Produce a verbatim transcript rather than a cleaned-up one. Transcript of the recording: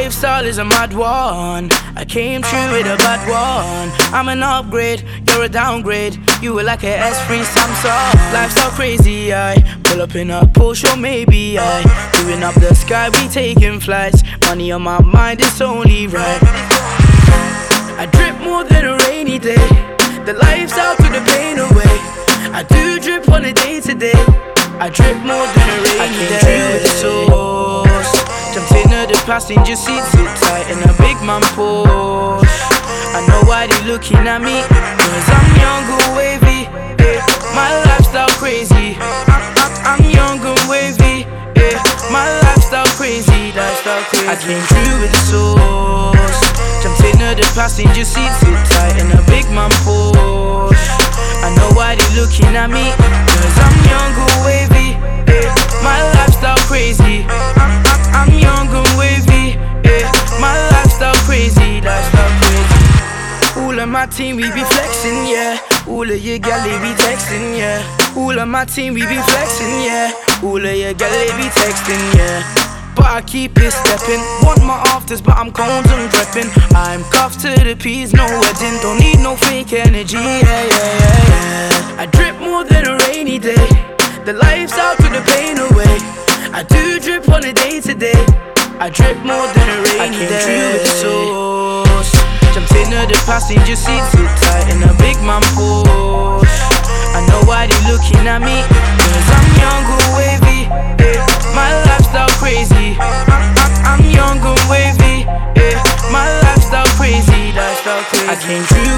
lifestyle is a mad one. I came through with a bad one. I'm an upgrade, you're a downgrade. You were like a S three Samsung. Lifestyle crazy, I pull up in a Porsche or maybe I doing up the sky, we taking flights. Money on my mind, it's only right. I drip more than a rainy day. The lifestyle took the pain away. I do drip on a day to day. I drip more than a rainy day. I came through with the sauce. Jumped into the passenger seat, sit tight in a big man Porsche. I know why they looking at me, cause I'm young and wavy, yeah. My lifestyle crazy. I, I, I'm young and wavy, yeah. My lifestyle crazy, lifestyle crazy. I came through with the sauce. Jumped into the passenger seat, sit tight in a big man Porsche. I know why they looking at me, cause I'm young and wavy, yeah. My lifestyle crazy. I, I, I'm young and wavy, yeah. My lifestyle crazy, lifestyle crazy. All of my team, we be flexing, yeah. All of your gal, they be texting, yeah. All of my team, we be flexing, yeah. All of your gal, they be texting, yeah. But I keep it stepping. Want my afters, but I'm cones and dripping. I'm cuffed to the P's, no wedding. Don't need no fake energy, yeah, yeah, yeah, yeah. I drip more than a rainy day. The lifestyle took the pain away. I do drip on a day to day. I drip more than a rainy day. I came through with the sauce. Jumped into the passenger seat, sit tight in a big man Porsche. I know why they looking at me, cause I'm young and wavy, yeah. My lifestyle crazy. I, I, I'm young and wavy, yeah. My lifestyle crazy, lifestyle crazy. I came through